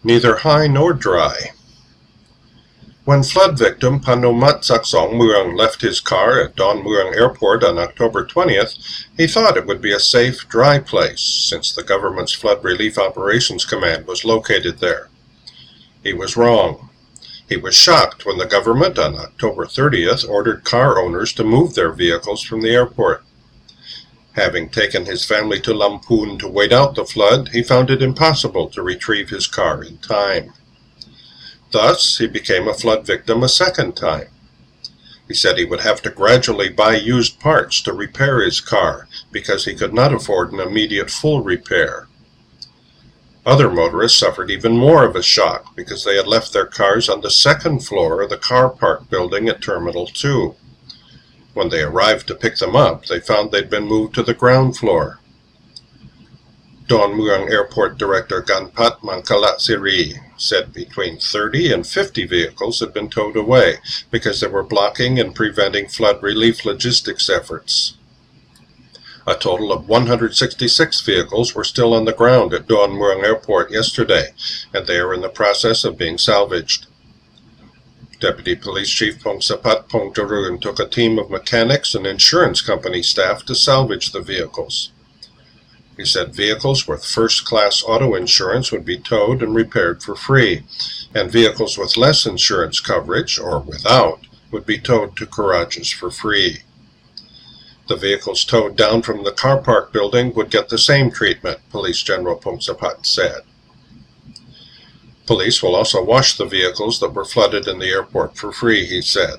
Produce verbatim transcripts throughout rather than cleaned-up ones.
neither high nor dry. When flood victim Panumat Saksongmuang left his car at Donmuang Airport on October twentieth, he thought it would be a safe, dry place, since the government's Flood Relief Operations Command was located there. He was wrong. He was shocked when the government on October thirtieth ordered car owners to move their vehicles from the airport. Having taken his family to Lamphun to wait out the flood, he found it impossible to retrieve his car in time. Thus, he became a flood victim a second time. He said he would have to gradually buy used parts to repair his car because he could not afford an immediate full repair. Other motorists suffered even more of a shock because they had left their cars on the second floor of the car park building at Terminal two. When they arrived to pick them up, they found they'd been moved to the ground floor. Donmuang Airport Director Ganpat Mangkalatsiri said between thirty and fifty vehicles had been towed away because they were blocking and preventing flood relief logistics efforts. A total of one hundred sixty-six vehicles were still on the ground at Donmuang Airport yesterday, and they are in the process of being salvaged. Deputy Police Chief Pongsapat Pongjarun took a team of mechanics and insurance company staff to salvage the vehicles. He said vehicles with first-class auto insurance would be towed and repaired for free, and vehicles with less insurance coverage, or without, would be towed to garages for free. The vehicles towed down from the car park building would get the same treatment, Police General Pongsapat said. Police will also wash the vehicles that were flooded in the airport for free, he said.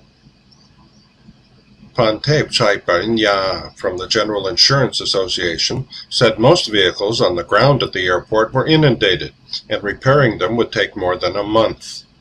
Pantep Chaiparnya from the General Insurance Association said most vehicles on the ground at the airport were inundated, and repairing them would take more than a month.